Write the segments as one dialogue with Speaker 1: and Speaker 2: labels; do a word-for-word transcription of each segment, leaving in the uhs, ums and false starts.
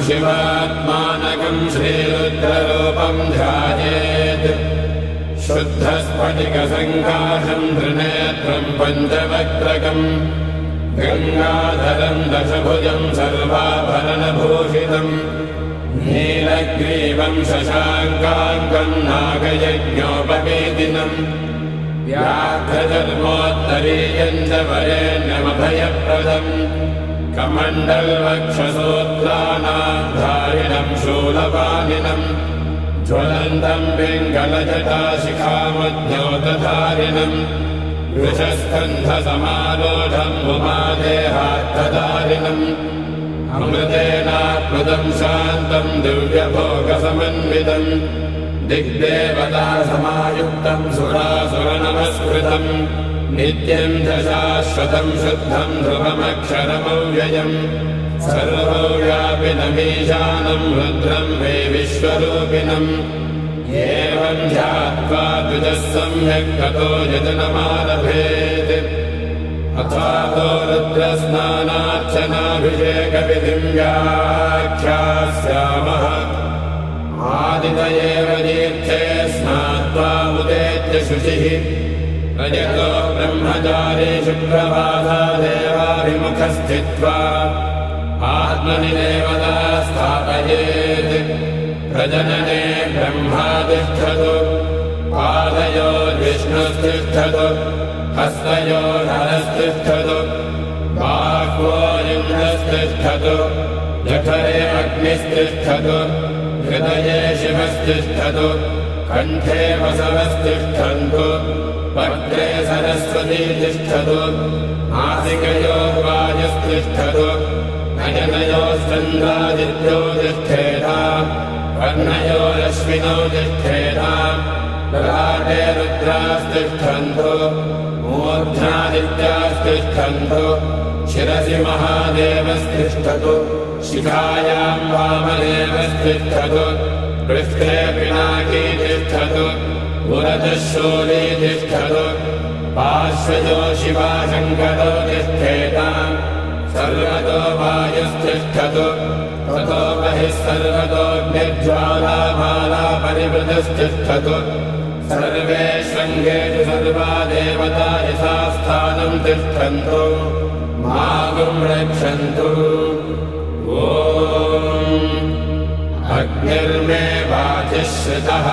Speaker 1: शिवात्मानकम् श्रीरुद्ररूपम् ध्यायेत् शुद्धस्फटिकसङ्काशम् त्रिनेत्रम् पञ्चवक्त्रकम् गङ्गाधरम् दशभुजम् सर्वाभरणभूषितम् नीलग्रीवम् शशाङ्काङ्कम् नागयज्ञोपवेदिनम् व्याघ्रधर्मोत्तरीयम् च वरेण्यमभयप्रदम् कमण्डलवक्षसूत्राणाधारिणम् शूलपाणिनम् ज्वलन्तम् पिङ्गलजटाशिखामद्योतधारिणम् वृषस्कन्धसमारोढम् उमादेहार्थधारिणम् अमृतेनाप्लुतम् शान्तम् दिव्यभोगसमन्वितम् दिग्देवता समायुक्तम् सुरासुरनमस्कृतम् नित्यम् च शाश्वतम् शुद्धम् ध्रुवमक्षरमव्ययम् सर्वव्यापिनमीशानम् रुद्रम् वै विश्वरूपिणम् एवम् ध्यात्वा द्विजः सम्यक् ततो यजनमारभेत् अथातो रुद्रस्नानार्चनाभिषेकविधिम् व्याख्यास्यामः आदितयेव तीर्थे स्नात्वा उदेत्य शुचिः रजतो ब्रह्मचारी शुक्रवासादेवाभिमुखस्थित्वा आत्मनि देवता स्थापयेत् प्रजनने ब्रह्मा तिष्ठतु पादयोर्विष्णुस्तिष्ठतु हस्तयोर्हरस्तिष्ठतु बाह्वोरिन्द्रस्तिष्ठतु जठरे अग्निस्तिष्ठतु हृदये शिवस्तिष्ठतु कण्ठे वसवस्तिष्ठन्तु वक्त्रे सरस्वती तिष्ठतु नासिकयोर्वायुस्तिष्ठतु नयनयोश्चन्द्रादित्यो तिष्ठेताम् कर्णयोरश्विनौ तिष्ठेताम् ललाटे रुद्रास्तिष्ठन्तु मूर्ध्नादित्यास्तिष्ठन्तु शिरसि महादेवस्तिष्ठतु शिखायाम् वामदेवस्तिष्ठतु पृष्ठे पिनाकी तिष्ठतु पुरतः शूली तिष्ठतु पार्श्वयो शिवाशङ्करो तिष्ठेताम् सर्वतो वायुस्तिष्ठतु ततो बहिः सर्वतोऽग्निज्वालामाला परिवृतस्तिष्ठतु सर्वेष्वङ्गेषु सर्वा देवता यथा स्थानम् तिष्ठन्तु मागुम् रक्षन्तु ॐ अग्निर्मे वाचिः श्रितः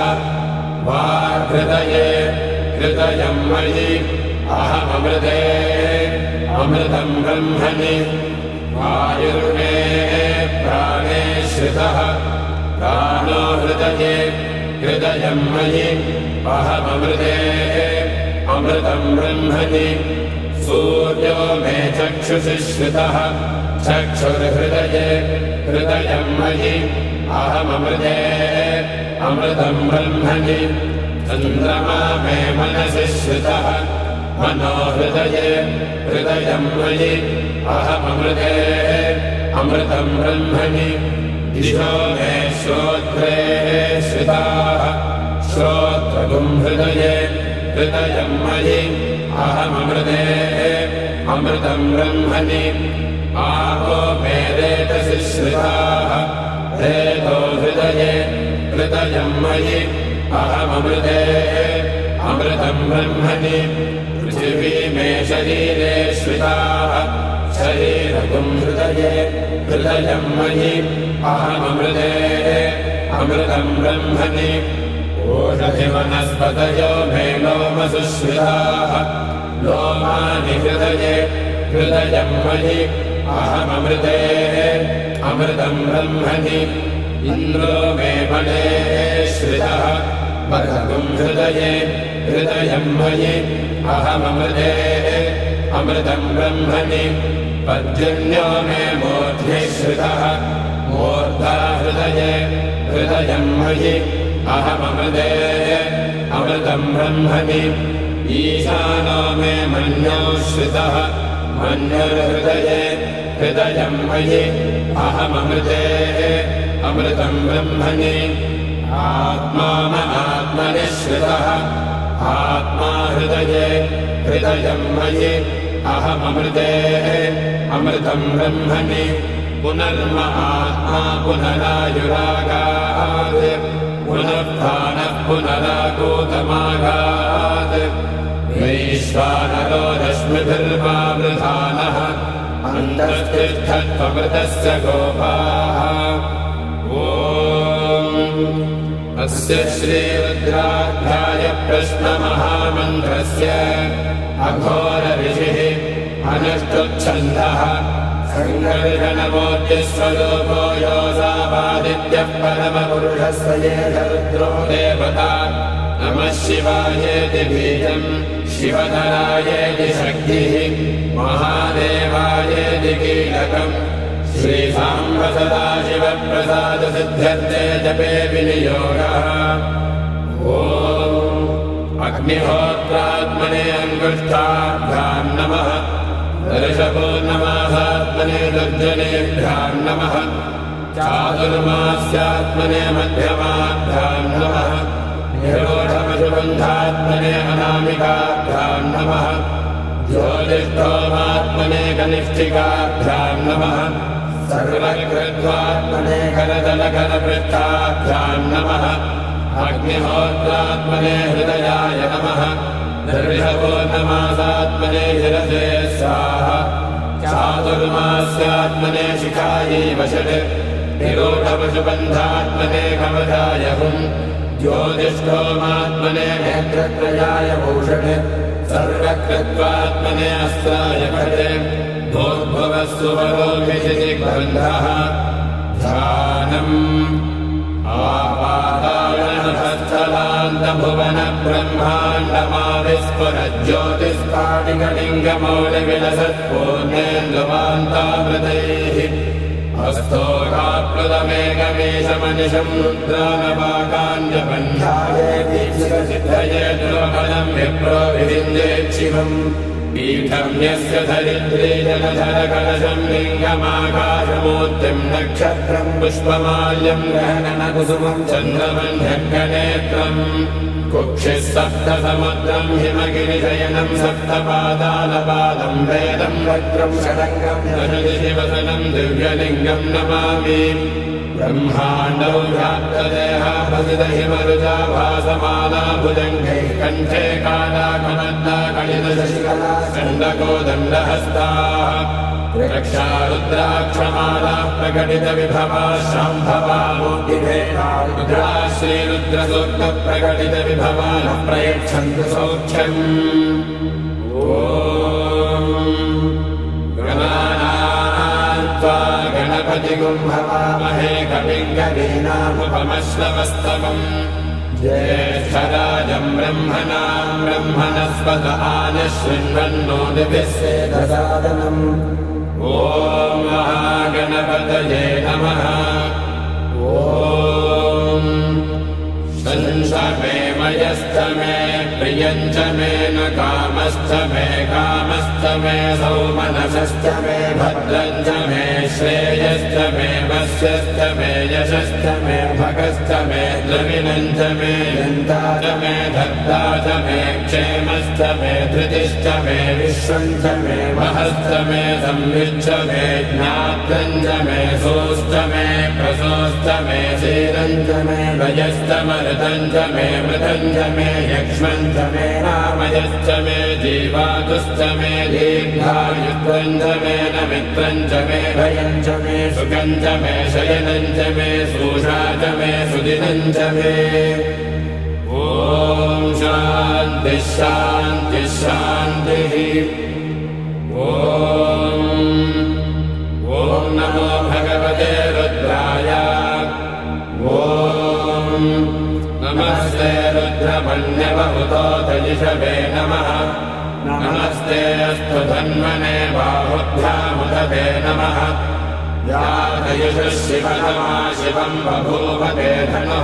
Speaker 1: वाहृदये हृदयम् मयि अहममृते अमृतम् ब्रह्मणि वायुर्मे प्राणे श्रितः प्राणो हृदये हृदयम् मयि अहममृते अमृतम् ब्रह्मणि सूर्यो मे चक्षुषि श्रितः चक्षुर्हृदये हृदयम् मयि अहममृते अमृतम् ब्रह्मणि चन्द्रमा मे मनसि श्रितः मनो हृदये हृदयम् मयि अहममृते अमृतम् ब्रह्मणि दिशो मे श्रोत्रे श्रिताः श्रोत्रगुम् हृदये हृदयम् मयि अहममृते अमृतम् ब्रह्मणि आपो मे रेतसि श्रिताः रेतो हृदये हृदयम् मयि अहममृते अमृतम् ब्रह्मणि पृथिवी मे शरीरे श्रिताः शरीरगुम् हृदये हृदयम् मयि अहममृते अमृतम् ब्रह्मणि ओषधिवनस्पतयो मे लोमसु श्रिताः लोमानि हृदये हृदयम् मयि अहममृते अमृतम् ब्रह्मणि इन्द्रो मे बले श्रितः बलगुम् हृदये हृदयम् मयि अहममृते अमृतम् ब्रह्मणि पर्जन्यो मे मूर्ध्नि श्रितः मूर्धा हृदये हृदयम् मयि अहममृते अमृतम् ब्रह्मणि ईशानो मे मन्यो श्रितः मन्युर्हृदये हृदयम् मयि अहममृते अमृतम् ब्रह्मणि आत्मा मनात्मनि श्रितः आत्मा हृदये हृदयम् मयि अहममृते अमृतम् ब्रह्मणि पुनर्महात्मा पुनरायुरागात् पुनः प्राणः पुनरागोतमागात् वैश्वानरो रश्मिभिर्वावृधानः अन्तस्तिष्ठत्वमृतस्य गोपाः ॐ अस्य श्रीरुद्राध्याय प्रश्नमहामन्त्रस्य अघोरऋषिः अनुष्टुप्छन्दः सङ्कर्षणमूर्तिस्वरूपो योऽसावादित्यः परमपुरुषस्य एष रुद्रो देवता नमः शिवायेति बीजम् शिवधरायेति शक्तिः महादेवायेति कीलकम् श्रीसाम्ब सदाशिवप्रसादसिद्ध्यर्थे जपे विनियोगः ॐ अग्निहोत्रात्मने अङ्गुष्ठाभ्याम् नमः दर्शपूर्णमासात्मने दुर्जनेभ्याम् नमः चातुर्मास्यात्मने मध्यमाभ्याम् नमः निरोधपशुबन्धात्मने अनामिकाभ्याम् नमः ज्योतिष्ठोमात्मने कनिष्ठिकाभ्याम् नमः सर्वकृत्वात्मने करतलकरपृष्ठाभ्याम् नमः अग्निहोत्रात्मने हृदयाय नमः दर्शपूर्णमासात्मने शिरसे स्वाहा चातुर्मास्यात्मने शिखायै वषट् निरोधपशुबन्धात्मने कवचाय हुम् ज्योतिष्ठोमात्मने नेत्रत्रयाय भूषट् सर्वकृत्वात्मने अस्त्राय भटे भूर्भुवस्सुवरोभिषिदिग्बन्धः ध्यानम् आपाताळनभस्थलान्तभुवनब्रह्माण्डमाविस्फुरज्योतिस्फाटिकलिङ्गमौलिविलसत्पूर्णेन्दुवान्तामृतैः अस्तोकाप्लुतमेकमीशमनिशम् रुद्रानवाकाञ्जबन्धाये दुर्बलम् विप्रो विविन्देच्छिवम् पीठम् यस्य धरित्रे जनधरकलशम् लिङ्गमाकाशमूर्तिम् नक्षत्रम् पुष्पमाल्यम् गहनकुसुमम् चन्द्रमन्यग्नेत्रम् कुक्षिः सप्तसमुद्रम् हिमगिरिशयनम् सप्तपादालपादम् वेदम् वक्त्रम् षडङ्गम् दशदिशिवसनम् दिव्यलिङ्गम् नमामि ब्रह्माण्डौ व्याप्तदेहाभसितहिमरुजा भासमाला भुजङ्गैः कण्ठे कालाकमद्दा कलितशशिकला चण्डकोदण्डहस्ताः रक्षा रुद्राक्षमाला प्रकटितविभवा शाम्भवा मूर्तिभेदा रुद्रा श्रीरुद्रसूक्तप्रकटितविभवा न प्रयच्छन्तु सौख्यम् ॐ गणानान्त्वा गणपतिगुं भवामहे कविम् कवीनामुपमश्रवस्तमम् ज्येष्ठराजम् ब्रह्मणाम् ब्रह्मणस्पत आनः शृण्वन्नोतिभिः सेदसादनम् ॐ महागणपतये नमः ॐ शंस मे मयश्च मे प्रियञ्च मे न कामश्च मे कामश्च मे सौमनसश्च मे भद्रञ्च मे श्रेयश्च मे वस्यश्च मे यशश्च मे भगश्च मे द्रविणञ्च मे यन्ता च मे धर्ता च मे क्षेमश्च मे धृतिश्च मे विश्वञ्च मे महश्च मे संविच्च मे ज्ञात्रञ्च मे सोश्च मे प्रसोश्च मे शीरञ्च मे वयश्च मरुतञ्च मे मृतञ्च मे यक्ष्मञ्च मे नामयश्च मे जीवातुश्च मे दीर्घायुत्वञ्च मे नमित्रञ्च मे भयञ्च मे सुखञ्च मे शयनञ्च मे सूषा च मे सुदिनञ्च मे ॐ शान्तिः शान्तिः शान्तिः ॐ ॐ नमो भगवते रुद्राय ॐ नमस्ते रुद्रमन्यवहुतोतयिषवे नमः नमस्ते अस्तु धन्वने बाहुभ्यामुदते नमः यातयिषुः शिवतमा शिवम् बभूवते धनुः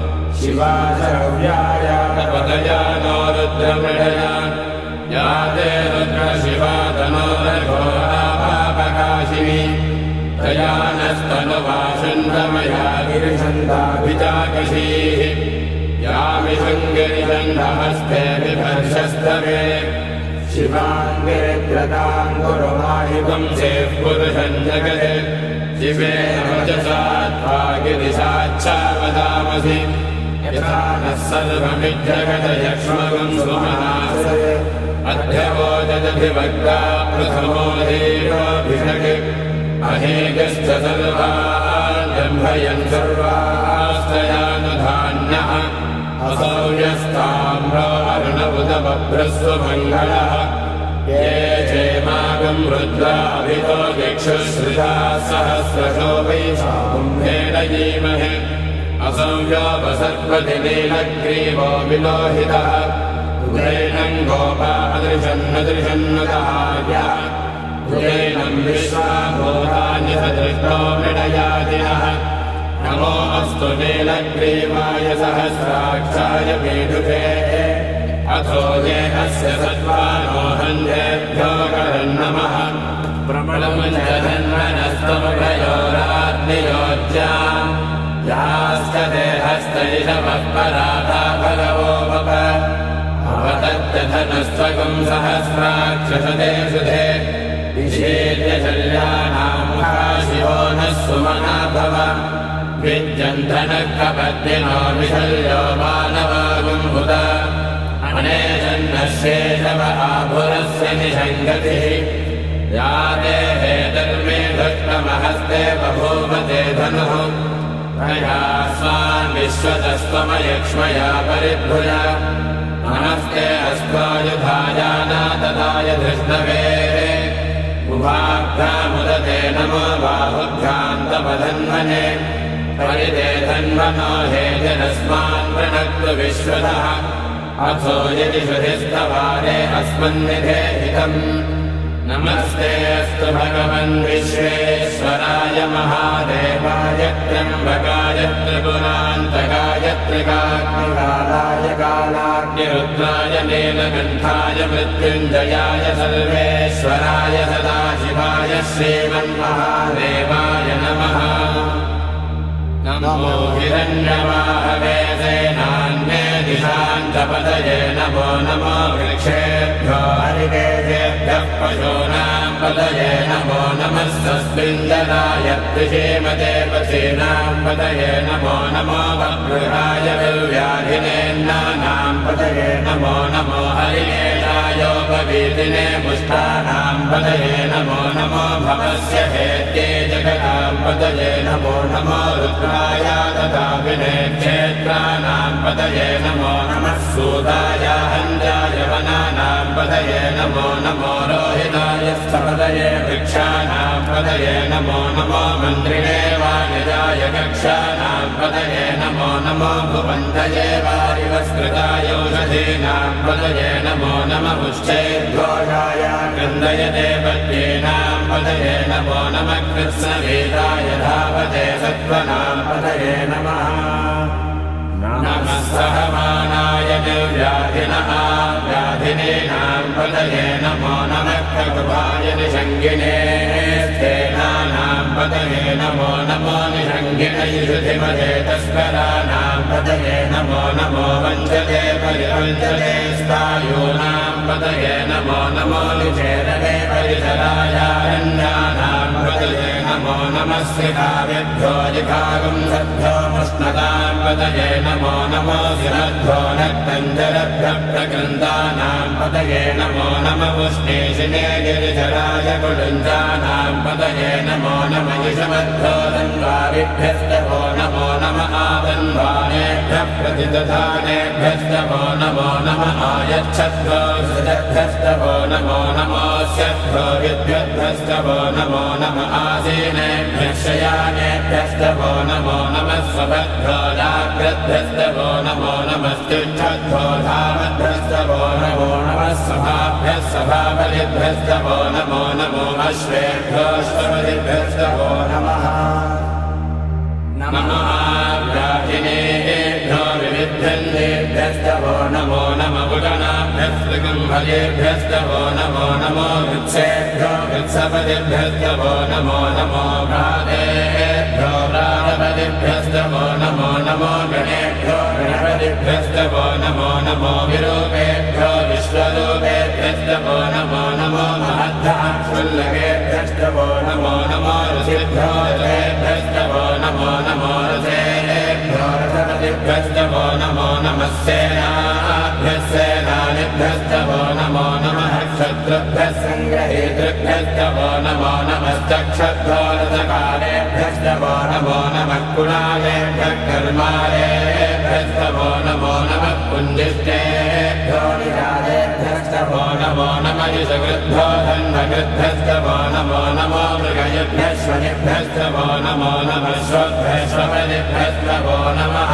Speaker 1: शिवाशव्यायापदया नो रुद्रमृडया याते रुद्रशिवा तनोरघोरापापकाशिनी तया नस्तनुवाषण्डमया गिरिषन्दाभिजाकशीः यामिषङ्गिरिषण्डहस्ते बिभर्षस्तवे शिवाङ्गिरिद्रताम् गुरुमाहि वंशेः पुरुषम् जगत् शिवेन वचसा त्वा गिरिशाच्छा वदामसि यथा नः सर्वमिज्जगतयक्ष्मगं सुमहासे अध्यवोजदधिवक्ता प्रथमो देवाभिषक् अहेगश्च सर्वान् जम्भयन् सर्वास्तयानुधान्यः असौ यस्ताम्रो अर्णवुदबभ्रस्वमङ्गलः ये चेमागं रुद्राभितो दिक्षुश्रिता सहस्रशो वै कुम्भेन जीमहे असौ योपसर्पति नीलग्रीवो विलोहितः उग्रैनं गोपा अदृशन्नदृशन्नतहार्यः उग्रैनं विश्वाभूतानि सदृष्टो मृडयादिनः नमो अस्तु नीलग्रीवाय सहस्राक्षाय मेधुके अथो ये अस्य सत्त्वानो हन्येभ्यो करन्नमः प्रबलमुञ्चधन्वनस्तमभयोराग्नियोज्याम् याश्च देहस्तैषवः पराधा भगवो वप अवतत्यधनस्त्वगं सहस्राक्षसदे सुधे विषेद्यशल्यानाम् शिवो नः सुमना भव विद्यन्धनः कपद्दिनो विशल्यो मानवागुम् हुत अनेशन्नः शेषव आभुरस्य निषङ्गतिः या देहे धर्मे धृष्टमहस्ते बभूवते धनुः प्रया स्वान् विश्वतस्त्वमयक्ष्मया परिभुज नमस्ते अस्त्वायुधायानातदाय धृष्णवे उभाभ्यामुदते नमो बाहुभ्यान्तपधन्वने परिते धन्वनो हेतिरस्मान् प्रणक्तु विश्वतः अथो यदि श्रुतिस्तवारे अस्मन्निधे हितम् नमस्ते अस्तु भगवन् विश्वेश्वराय महादेवाय त्र्यम्बकाय त्रिपुरान्तकाय त्रिकाग्निकालाय कालाग्निरुद्राय नीलकण्ठाय मृत्युञ्जयाय सर्वेश्वराय सदाशिवाय श्रीमन्महादेवाय नमः नमो हिरण्यवाहवे सेनान्ये दिशान्तपतये नमो नमो वृक्षेभ्यो हरिकेशेभ्यः पशूनां पतये नमो नमः सस्मिञ्जनाय त्रिषेमते पथीनां पतये नमो नमो वक्रुहाय विव्याधिनेन्नानां पतये नमो नमो हरिकेशायोपवीतिने पुष्टानां पतये नमो नमो भवस्य हेत्ये जगतां पतये नमो नमो रुद्राय तथा विनेक्षेत्राणां पतये नमो नमः सूताय हन्याय वनानां पतये नमो नमो रोहिताय स्थपतये वृक्षाणां पतये नमो नमो मन्त्रिणे वाणिजाय कक्षाणां पतये नमो नमो भुवन्तये वारिवस्कृताय औषधीनां पतये नमो नमः उच्चैर्घोषाय गन्धयते पद्येनां पतये नमो नमः कृत्स्नवेदाय धावते सत्त्वनां पतये नमः नमः सहमानाय निर्व्याधिनः व्याधिनीनां पतये नमो नमः खगुभाय निषङ्गिने स्थेनानां पतये नमो नमो निषङ्गिनयुषधिमते तस्कराणां पतये नमो नमो वञ्चते परिवञ्चते स्थायूनां पतये नमो नमो निचेरवे परिसरायारण्यानां पतये नमो नमः श्रिताभ्यो जिघागुं सद्भ्यो मुष्णतां पतये नमो नमो शिरद्भ्यो नक्तञ्जरभ्यः प्रकृन्दानां पतये नमो नमः उष्णेशिने गिरिधराय कुलुञ्जानां पतये नमो नमः युषमद्भ्यो तन्वारिभ्यस्तवो नमो नमः आतन्वानेभ्यः प्रतिदधानेभ्यस्तवो नमो नमः आयच्छद्भ्यो सृजद्भ्यस्तवो नमो नमोऽस्यद्भ्यो विद्युद्भ्यस्तवो नमो नमः आसीनेभ्यः शयानेभ्यस्तवो नमो नमः स्वभद्भ्यो जाग्रद्भ्यस्तवो नमो नमस्तिष्ठद्भ्यो धामद्भ्यस्तवो नमो नमः सभाभ्यः सभाबलिभ्यस्तवो नमो नमो अश्वेभ्योऽश्वपतिभ्यस्तवो नमः नमः व्याधिनेभ्यो विविध्यन्तेभ्यस्तवो नमो नमः पुटनाभ्यस्तृगम्भलेभ्यस्तवो नमो नमो वृत्सेभ्यो वृत्सपतिभ्यस्तवो नमो नमो भ्रातेभ्यो भ्रातपतिभ्यस्तवो नमो नमो गणेभ्यो गणपतिभ्यस्तवो नमो नमो विरूपेभ्यो विश्वरूपेभ्यस्तवो नमो नमो महद्धाक्षुल्लकेभ्यस्तवो रथेभ्यस्तवो नमो नमो ऋषिभ्यो रथेभ्यस्तवो नमो नमो रथेभ्यो रथपतिभ्यस्तवो नमो नमः सेनाभ्यः सेनानिभ्यस्तवो नमो नमः क्षत्रुभ्यः सङ्ग्रहेतृभ्यस्तवो नमो नमश्चक्षुभ्यो रथकालेभ्यस्तवो नमो नमः कुणालेभ्यः कर्मालेभ्यस्तवो नमो नमः पुञ्जिष्टेभ्यो निरालेभ्यस्तवो नमो नमः यशकृद्भ्यो धन्वकृद्भ्यस्तवो नमो नमो मृगयभ्यः श्वनिभ्यस्तवो नमो नमः श्वभ्यः श्वपदिभ्यस्तवो नमः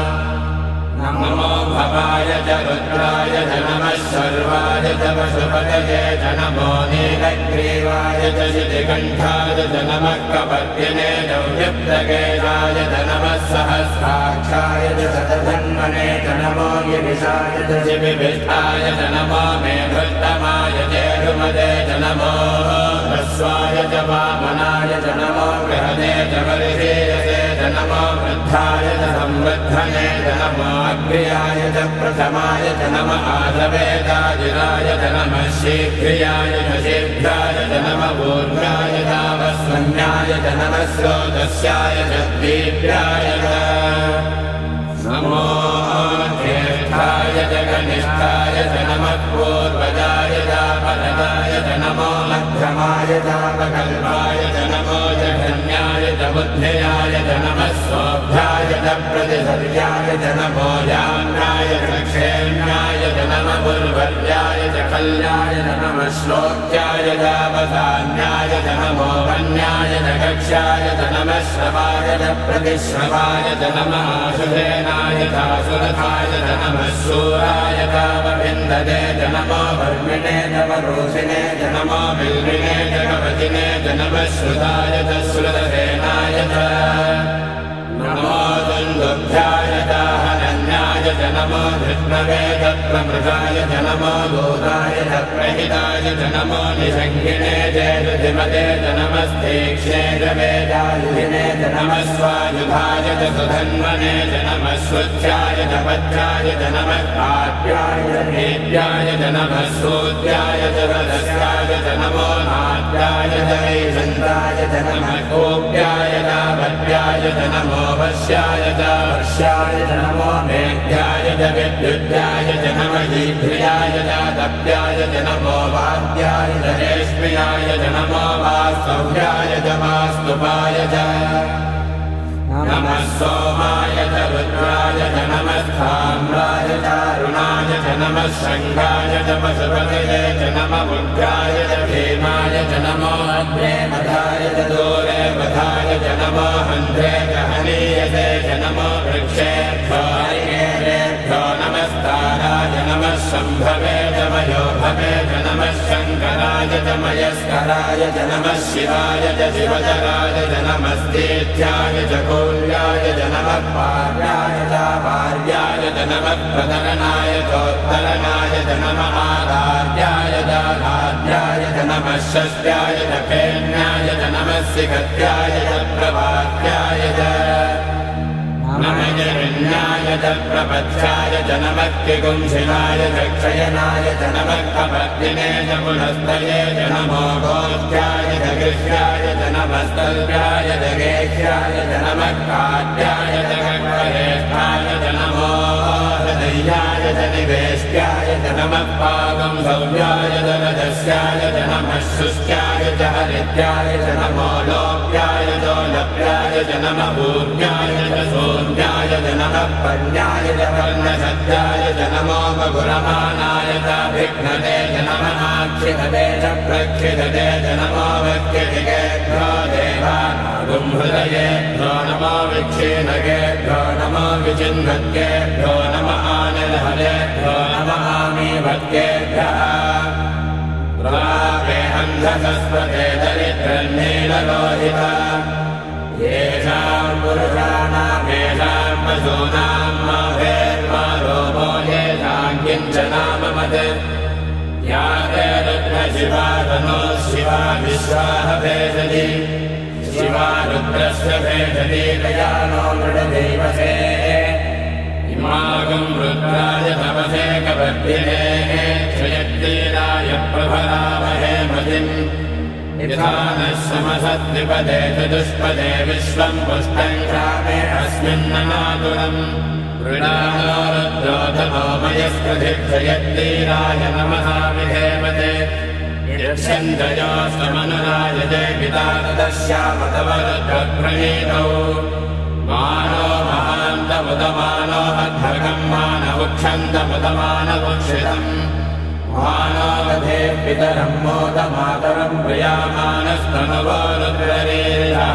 Speaker 1: नमो भवाय च रुद्राय च नमः शर्वाय च पशुपतये च नमो नीलग्रीवाय च शितिकण्ठाय च नमः कपर्दिने च व्यक्तकेशाय च नमः सहस्राक्षाय च शतधन्वने च नमो गिरिशाय च शिबिभिष्ठाय च नमो मेघोत्तमाय चेरुमदे च नमो ह्रस्वाय च वामनाय च नमो बृहदे च वर्षीयसे च नमो वृद्धाय च संवृद्धने च नमो अग्र्याय च प्रथमाय च नमः आधवेदाजिराय च नमः शीघ्रियाय च शीघ्राय च नमः ऊर्ध्वाय तावस्वन्याय च नमः स्रोतस्याय च दीप्याय च नमो ज्येष्ठाय च कनिष्ठाय च नमः पूर्वजाय चापरदाय च नमो मध्यमाय चापकल्पाय च नमो जघन्याय च बुद्ध्याय च नमः स्वोभ्याय च प्रतिसर्याय च नमो याम्याय च क्षेम्याय च नमः पुर्वर्याय च कल्याय च नमः श्लोक्याय चावसान्याय च नमो वन्याय च कक्ष्याय च नमः श्रवाय च प्रतिश्रवाय च नमः आशुधेनाय चासुरथाय च नमः शूराय चावविन्दते च नमो वर्मिणे च वरोषिणे च नमो बिल्विने च कवचिने च नमः श्रुताय च श्रुतसेनाय च नमो दुन्दुभ्याय च हनन्याय च नमो धृष्णवे च प्रमृगाय च नमो दूताय च प्रहिताय च नमो निषङ्गिने च ऋधिमते च नमस्तीक्ष्णे च वेदायुधिने च नमः स्वायुधाय च सुधन्वने च नमः स्वच्छाय च पच्छाय च नमः काव्याय च देव्याय च नमः सूद्याय च रदस्याय च नमो नाट्याय च वैजन्ताय च नमः कोप्याय च वद्याय च नमो वश्याय च वर्ष्याय च नमो मेघ्याय च विद्युद्याय च नमः ईभ्रियाय च तप्याय च नमो वाद्याय च रेश्म्याय च नमो वास्तव्याय च वास्तुपाय च नमः सोमाय च रुद्राय च नमः स्थाम्राय च अरुणाय च नमः शङ्खाय च पशुपतये च नमः उग्राय च भीमाय च नमो अग्रे वधाय च दूरे वधाय च नमो हन्त्रे च हनीयसे च नमो वृक्षेभ्यो हरिकेभ्यो नमस्ताराय नमः शम्भवे च मयोभवे च नमः शङ्कराय च मयस्कराय च नमः शिवाय च शिवचराय च नमस्तीर्थ्याय च कौल्याय च नमः पार्याय च पार्याय च नमः प्रतरणाय चोत्तरणाय च नमः आराध्याय च आराध्याय च नमः षष्ट्याय च फेन्याय च नमः सिकत्याय च प्रवाद्याय च नमः जरण्याय च प्रपथ्याय च नमः किकुंशिनाय च क्षयनाय च नमः कपर्दिने च पुनस्तये च नमो गोष्ठ्याय च गृह्याय च नमः स्तल्भ्याय च गेह्याय च नमः काट्याय च कक्ष्येष्ठाय च नमो हृदयाय च निवेष्ट्याय च नमः पाकं सौव्याय च रजस्याय च नमः शुष्क्याय च हरिद्याय च नमो लोप्याय च लप्याय च नमः भूर्याय च सोऽन्याय च नमः पर्याय च वर्णशब्दाय च नमो बगुरमानाय च विघ्नते च नमः आक्षिपते च प्रक्षिपते च नमो वक्यदिकेभ्यो देवानागुं हृदयेभ्यो नमो विक्षीणकेभ्यो नमो विचिन्वत्केभ्यो नमः आनिर्हरेभ्यो नमः आमीवत्केभ्यः प्रापेऽन्धसस्वते दरिद्रन्नीललोहिता येषाम् पुरुषाणामेषाम् पशूनाम् मा भेर्मा रोमो येषाम् किञ्चनाममत् या ते रुद्रशिवा तनो शिवा विश्वाः भेषति शिवा रुद्रस्य भेषति दयानो मृडदेवसे इमागम् रुद्राय तपसे कवर्धिने क्षयत्तीराय प्रभरामहे मतिम् यथा नः समसद्विपदे चतुष्पदे विश्वम् पुष्टम् ग्रामे अस्मिन्ननातुरम् वृणानो रुद्रोधनो मयस्कृधिक्षयत्तीराय नमः विधेमते यच्छन्दयोस्तमनुरायजे पिता तदस्यामतवरुद्रप्रणीतौ मानो महान्तमुदमानो अध्वर्गम् मानवुक्षन्तमुदमानवुक्षितम् मानो वधे पितरम् मोदमातरम् प्रियामानस्तनुवो रुद्ररीरिषः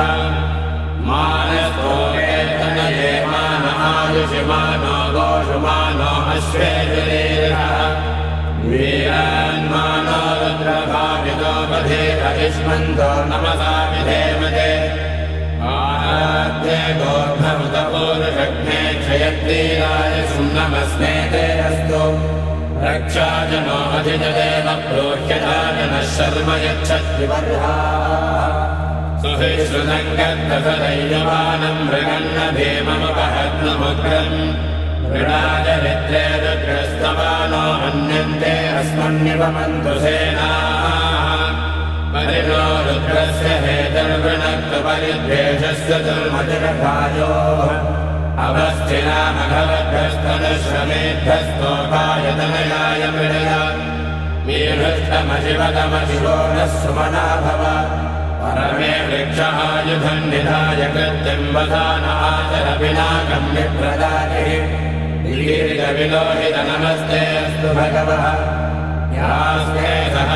Speaker 1: मानस्तोकेतनये मान आयुषिमानो गोषुमानो अश्वेजुरीरिषः वीरान्मानो रुद्रभावितो वधेत इष्मन्तो नमसा विधेमते आराध्ये गोर्धमुतपूरुषघ्ने क्षयत्तीराय सुम्नमस्मे ते अस्तु रक्षाजनो अधिजदेव प्रोह्यदाजनः शर्म यच्छद्विवर्हाः सुहिश्रुतम् गद्धसदैयमानम् मृगन्न भीममुपहत्नमुग्रम् मृडाचरित्रे रुद्रस्तवानो हन्यन्ते अस्मन्निवमन्तु सेनाः परिणो रुद्रस्य हेतर्वृणक्तु परिद्वेषस्य दुर्मतिरभायोः अवस्थिनामघवद्भस्तनश्रमेद्धस्तोकायतनयाय मृडय मीहृष्टमशिवतमशिवो नः सुमना भव परमे वृक्षायुधम् निधाय कृत्यम् वधान आचर पिनाकम् विप्रदातिः लीलितविलोहित नमस्ते अस्तु भगवः यास्ते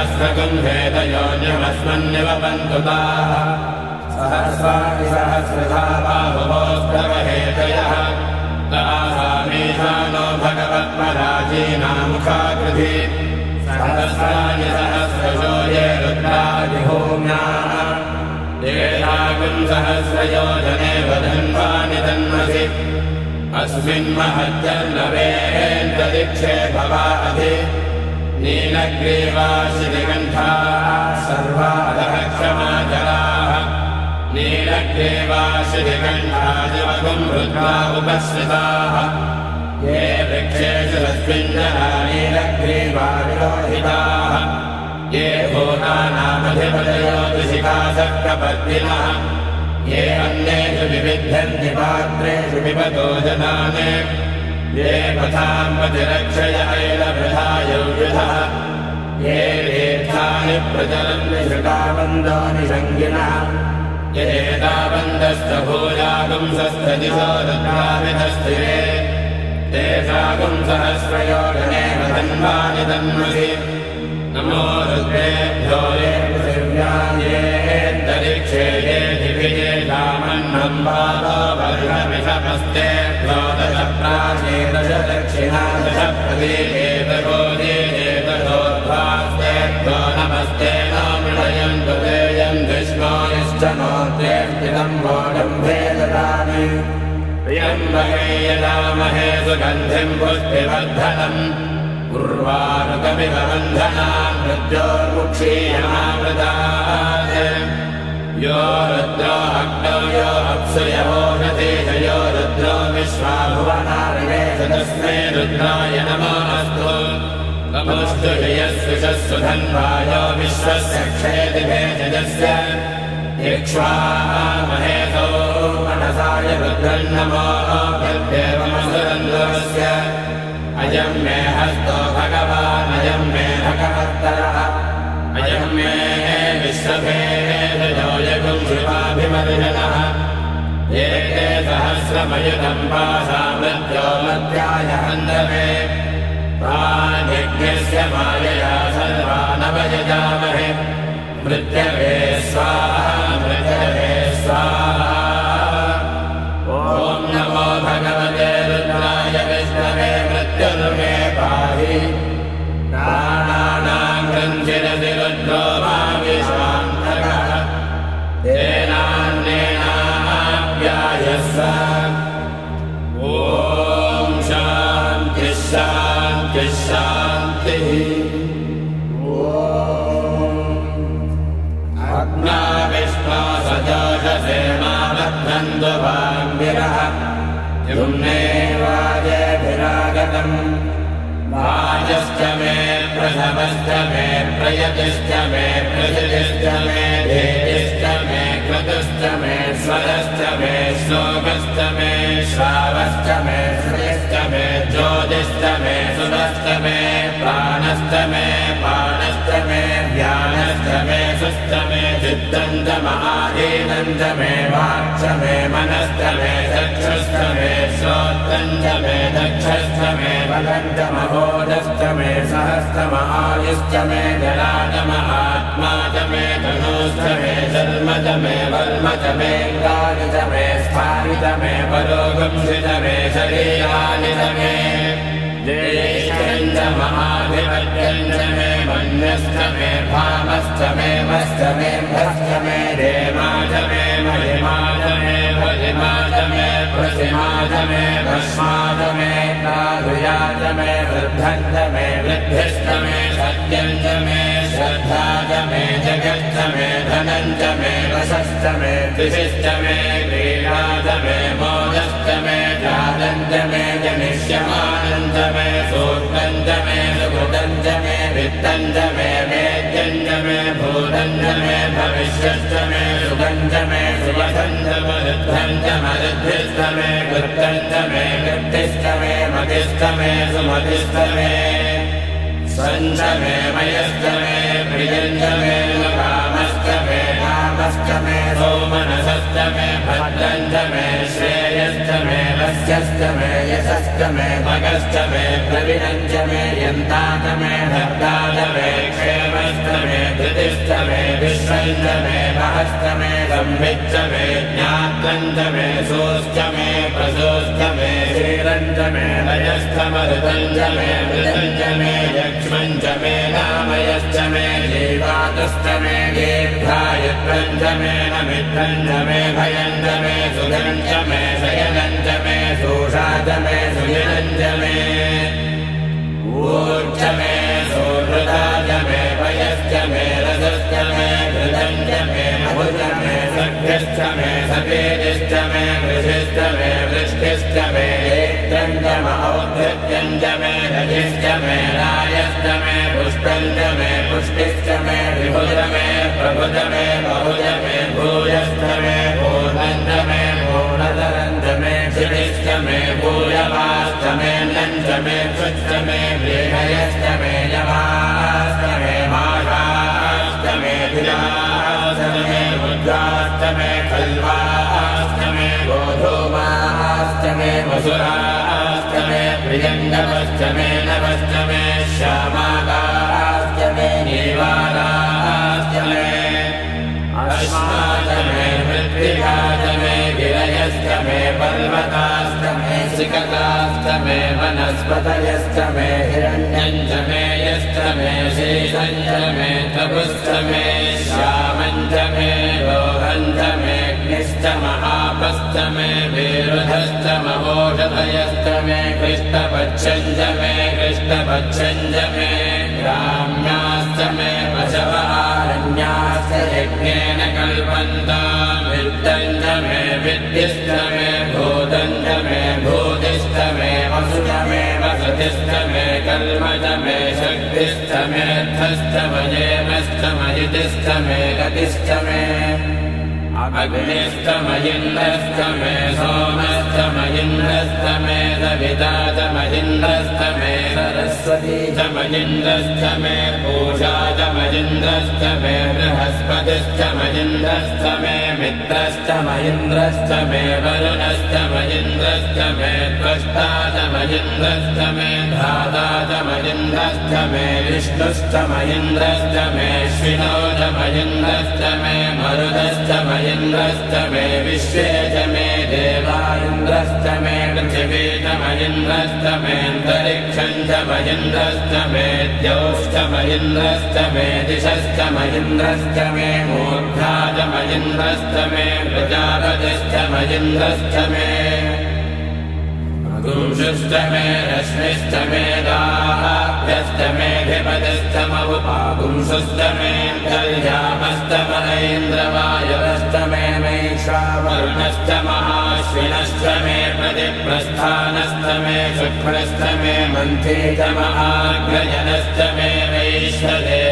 Speaker 1: सहस्रकुम्भेदयोन्यमस्मन्निवपन्तु ताः सहस्राणि सहस्रधा बाहुवोस्तव हेतयः तासामीशानो भगवत्पराजीनामुखाकृति सहस्राणि सहस्रशो ये रुद्रादिभूम्याः येषाकुम् सहस्रयोजने वधन्वानि तन्मसि अस्मिन्महत्यर्णवेन्तरिक्षे भवाधि नीलग्रीवाशिनिकण्ठाः सर्वादः क्षमाचराः नीलग्रीवाशिनिकण्ठादिवगुम् रुद्रा उपश्रिताः ये वृक्षेषु रस्मिञ्जना नीलग्रीवाविलोहिताः ये भूतानामधिपतयो दिशिकाशक्रपत्तिनः ये अन्येषु विविध्यन्ति पात्रेषु पिबतो जनान् ये पथाम् प्रतिरक्षय ऐलभृधायौषधः ये तीर्थानि प्रचरन्ति शुकाबन्धानि शङ्गिनः येताबन्धश्च भूयागुंसस्तदिशो रुद्राविधस्थिरे तेषागुम् सहस्रयोजने वधन्वानि तन्मसि नमो रुद्रेभ्यो ये पृथिव्यायेऽन्तरिक्षे ये दिविजे कामन्नम् पादो वर्षमिषमस्तेभ्यो दश प्राचे दश दक्षिणा दश प्रदीपेतगोदीपेतगोद्भास्तेभ्यो नमस्ते नो मृडयन्तु तेयम् विष्णो यश्च नो त्रेष्टितम् वोडम्भे ददामि प्रियम्बके यदामहे सुगन्धिम् पुष्टिवर्धनम् उर्वारुकमिव बन्धनान् मृत्योर्मुक्षीयमामृतात् यो रुद्रो अग्नौ यो अप्सु यवोषधीश यो रुद्रो विश्वाभुवनारिवेश तस्मै रुद्राय नमो अस्तु तमुस्तु यस्विषस्सु धन्वा यो विश्वस्य क्षेति भेषजस्य इक्ष्वामहेतो मनसाय रुद्रम् नमो यद्देवमसुरन्दुरस्य अयम् मे हस्तो भगवान् अयम् मे भगवत्तरः अयम् मे विश्वभेदयो यगुम् शिवाभिमर्जनः एते सहस्रमयुतम् पाशा मृत्यो मर्त्याय हन्तवे प्राणिज्ञस्य मायया सर्वानवयजामहे मृत्यवे स्वाहा मृत्यवे स्वाहा ॐ नमो भगवते रुद्राय विष्णवे मृत्युर्मे पाहि प्राणानाम् ग्रन्थिरसि रुद्रो मा विश्वान्तकः तेनान्येनाप्यायस्व ॐ शान्तिः शान्तिः शान्तिः अग्ना विष्णो सजोषसे मामध्वन्तु वाङ्गिरः युम्ने वाजेभिरागतम् वाजश्च मे प्रसवश्च मे प्रयतिश्च मे प्रसिद्धिश्च मे शरदष्टमे श्लोकष्टमे श्रावष्टमे श्रुतिष्टमे ज्योतिष्टमे सुदष्टमे प्राणष्टमे पाणष्टमे ध्यानष्टमे सुष्टमे चित्तञ्जमादीनञ्जमे वाक्ष्टमे मनष्टमे चक्षुष्टमे श्रोत्रञ्जमे दक्षष्टमे बलञ्जमहोदष्टमे सहस्रमायुष्टमे जलाजम आत्माजमे धनुष्टमे जन्मजमे वल्मजमे गानिजमे स्थानिजमे परोगंसिजमे शरीरानिजमे ज्येष्ठञ्जमाधिपत्यञ्जमे मन्यष्टमे भामष्टमे मष्टमे भष्टमे रेमाजमे महिमाजमे भजिमाजमे प्रसिमाजमे भस्माजमे काधुयाजमे वृद्धञ्जमे वृद्धिष्टमे सत्यञ्जमे श्रद्धाजमे जगष्टमे धनञ्जमे वशष्टमे विशिष्टमे क्रीडाजमे मोदष्टमे जातञ्जमे जनिष्यमानञ्जमे सूक्तञ्जमे सुकृतञ्जमे वित्तञ्जमे वेद्यञ्जमे भूतञ्जमे भविष्यष्टमे सुगञ्जमे सुवसञ्जमरुद्धञ्जमरुद्धिष्टमे कृत्तञ्जमे कृत्तिष्टमे मतिष्टमे सुमतिष्टमे सञ्जमे मयष्टमे प्रियञ्जमे कामष्टमे कामष्टमे सौमनसष्टमे भद्रञ्जमे श्रेयष्टमे वस्यष्टमे यशष्टमे भगष्टमे प्रविरञ्जमे यन्तातमे भद्रातमे क्षेमष्टमे धृतिष्टमे विश्वञ्जमे महष्टमे संविच्चमे ज्ञात्रञ्जमे सोष्टमे प्रसोष्टमे श्रीरञ्जमे लयष्टमरुतञ्जमे मृतञ्जमे लक्ष्मञ्जमे नामयश्चमे जीवातुष्टमे दीर्घायुत्वञ्जमे नमित्रञ्जमे भयञ्जमे सुगञ्जमे शयनञ्जमे शोषाजमे सुयनञ्जमे ऊर्जमे सोहृदाजमे भयश्चमे रजश्चमे कृतञ्जमे मधुजमे सख्यश्चमे सपेदिष्टमे वृषिष्टमे वृष्टिष्टमे औद्धत्यञ्जमे रजिष्टमे रायष्टमे पुष्पञ्जमे पुष्टिष्टमे विभुजमे प्रभुजमे बहुजमे भूयष्टमे पूर्णञ्जमे पूर्णधरञ्जमे क्षितिष्टमे भूयवाष्टमे नञ्जमे क्षुष्टमे व्रीहयष्टमे यवाष्टमे माघाष्टमे धिराष्टमे बुद्धाष्टमे खल्वाष्टमे गोधूमाष्टमे वसुराष्टमे प्रियङ्गमष्टमे नवष्टमे श्यामाकाष्टमे नीवाराष्टमे अश्माष्टमे मृत्तिकाष्टमे गिरयष्टमे पर्वताष्टमे सिकताष्टमे वनस्पतयष्टमे हिरण्यञ्जमे यष्टमे शेषञ्जमे तपुष्टमे श्यामञ्जमे लोहञ्जमे महापष्टमे वीरुधष्टमोषधयष्टमे कृष्णपच्छञ्जमे कृष्णपच्छञ्जमे ग्राम्याष्टमे पशवारण्याश्च यज्ञेन कल्पन्ताम् वित्तञ्जमे विद्धिष्टमे भूतञ्जमे भूतिष्टमे वसुजमे वसतिष्टमे कल्मजमे शक्तिष्टमे थष्टमयेमष्टमयितिष्टमे गतिष्टमे अग्निष्टमयिन्द्रष्टमे सोमष्टमयिन्द्रष्टमे सविताचमयिन्द्रष्टमे सरस्वतीचमयिन्द्रष्टमे पूषाचमयिन्द्रष्टमे बृहस्पतिश्चमयिन्द्रष्टमे मित्रष्टमयिन्द्रष्टमे वरुणष्टमयिन्द्रष्टमे त्वष्टाचमयिन्द्रष्टमे धाताचमयिन्द्रष्टमे विष्णुष्टमयिन्द्रष्टमे श्विनोचमयिन्द्रष्टमे मरुदष्टमयिन्द्रष्टमे इन्द्रष्टमे विश्वे च मे देवा इन्द्रष्टमे पृथिवी च मयिन्द्रष्टमे अन्तरिक्षं च मयिन्द्रष्टमे द्यौष्टमयिन्द्रष्टमे दिशष्टमयिन्द्रष्टमे मूर्धा च मयिन्द्रष्टमे प्रजापतिष्टमयिन्द्रष्टमे पुंसुष्टमे रश्मिष्टमे दाभ्यष्टमेऽधिपतिष्टमवुपापुंसुष्टमे कल्यामष्टम ऐन्द्रवायवष्टमे वैश्वावरुणष्टमहाश्विनष्टमे प्रतिप्रस्थानष्टमे शुक्लष्टमे मन्थीतमहाग्रयनष्टमे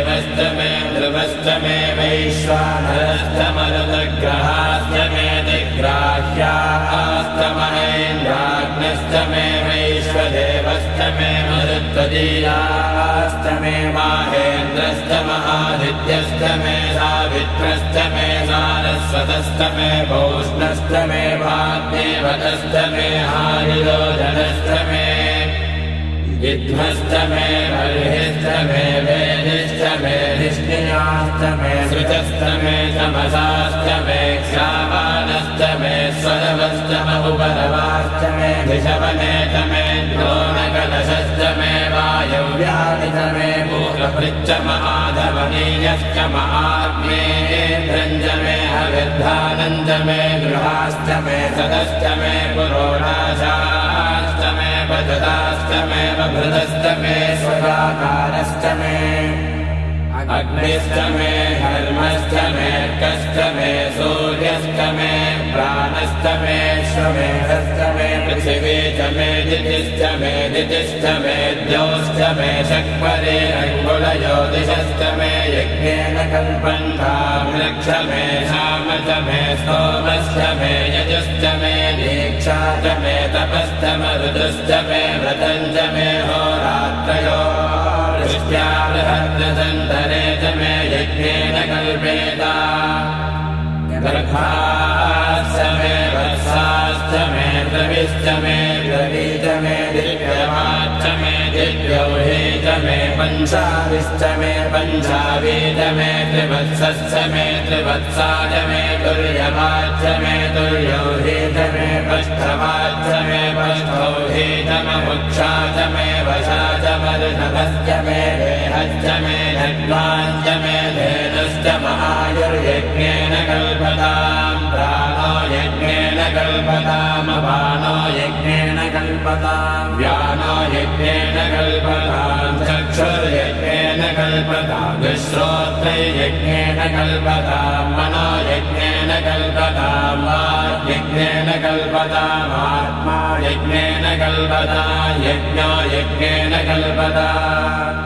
Speaker 1: वैश्वदेवष्टमे ध्रुवष्टमे वैश्वानरष्टमरुतग्रहाष्टमे ग्राह्यास्तमहेन्द्राग्नश्च मे वैश्वदेवश्च मे मरुत्वदीयाश्च मे माहेन्द्रश्च महादित्यश्च मे सावित्रश्च मे सारस्वतश्च मे पौष्णश्च मे वाग्देवतश्च मे हारिलोचनश्च मे विद्मश्च मे बर्हिश्च मे वेदिश्च मे निष्क्रियाश्च मे सृजश्च मे तमसाश्च मे क्षामानश्च मे स्वरवश्च बहुपरवाश्च मे ऋषवनेच मे द्रोणकलशश्च मे वायव्यानिच मे भूतभृच्च महाधवनीयश्च महाग्नेन्द्रञ्च मे हविर्धानञ्च मे गृहाश्च मे सदश्च मे पुरोणाशाश्च मे पजताश्च मे बभृतश्च मे स्वराकारश्च मे अग्निश्च मे धर्मश्च मे कश्च मे सूर्यश्च मे प्राणश्च मे श्वमेधश्च मे पृथिवी च मे दितिश्च मे दितिश्च मे द्यौश्च मे शक्वरे अङ्गुलज्योतिषश्च मे यज्ञेन कल्पन्तां रक्ष मे शाम च मे सोमश्च मे यजुश्च मे दीक्षा च मे तपश्च मरुतश्च मे व्रतं च मे होरात्रयो दृष्ट्या बृहद्रतन्तरे च मे यज्ञेन कल्पेता गर्भाश्च मे वत्साश्च मे द्रविश्च मे द्रवी च मे दिव्यमाच्च मे दिव्यौहे च मे पञ्चाविश्च मे पञ्चावी च मे त्रिवत्सश्च मे त्रिवत्सा च मे तुर्यमाच्च मे तुर्यौहे च मे पष्ठमाच्च मे पष्ठौहे च ममुक्षा च मे वशा च मरुणभश्च मे देहश्च मे धन्वाञ्च मे धेनुश्च महायुर्यज्ञेन कल्पताम् प्राणो यज्ञेन कल्पताम् अपानो यज्ञेन कल्पताम् व्यानो यज्ञेन कल्पताम् चक्षुर्यज्ञेन कल्पताम् श्रोत्रैर्यज्ञेन कल्पताम् मनो यज्ञेन कल्पताम् वाग्यज्ञेन कल्पताम् आत्मा यज्ञेन कल्पताम् यज्ञो यज्ञेन कल्पताम्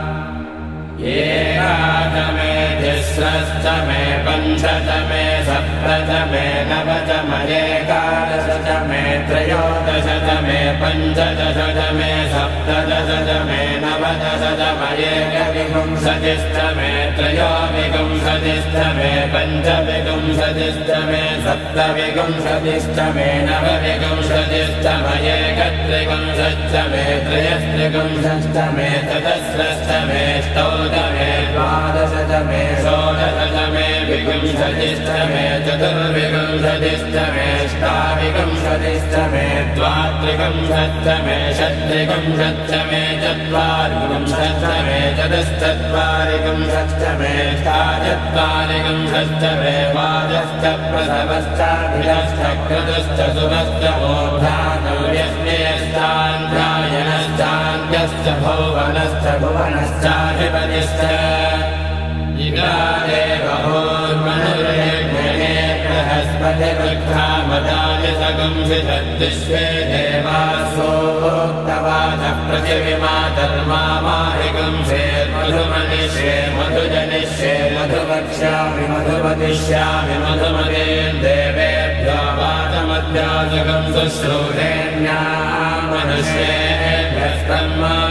Speaker 1: एकाच मे तिस्रश्च मे पञ्च च मे सप्त च मे नव च मयेकादश च मे त्रयोदश च मे पञ्चदश च मे सप्तदश च मे नवदश च मयेकविंशतिश्च मे त्रयोविंशतिश्च मे पञ्चविंशतिश्च मे सप्तविंशतिश्च मे नवविंशतिश्च मयेकत्रिंशच्च मे त्रयस्त्रिंशच्च मे चतस्रश्च मे ष्टौ मे द्वादश च मे षोडश च मे विंशतिश्च मे चतुर्विंशतिश्च मे अष्टाविंशतिश्च मे द्वात्रिंशच्च मे षट्त्रिंशच्च मे चत्वारिंशच्च मे चतुश्चत्वारिंशच्च मे अष्टाचत्वारिंशच्च मे वाजश्च प्रसवश्चाभिरश्च क्रतुश्च शुभश्च मोक्षानव्यज्ञयश्चान्ध्यायनश्चान्त्यश्च भुवनश्च भुवनश्चाधिपतिश्च इगादेवहोर्मनुर्यज्ञये बृहस्पतिवृद्धामदानि सगंसितद्विश्वे देवासोक्तवाचः पृथिविमातर्मामाहिगंसेर्मधुमनिष्ये मधुजनिष्ये मधुवक्ष्यामि मधुपतिष्यामि मधुमतेन् देवेभ्यो वाचमध्यासगं शुश्रूषेण्यां मनुष्येभ्यस्तन्मा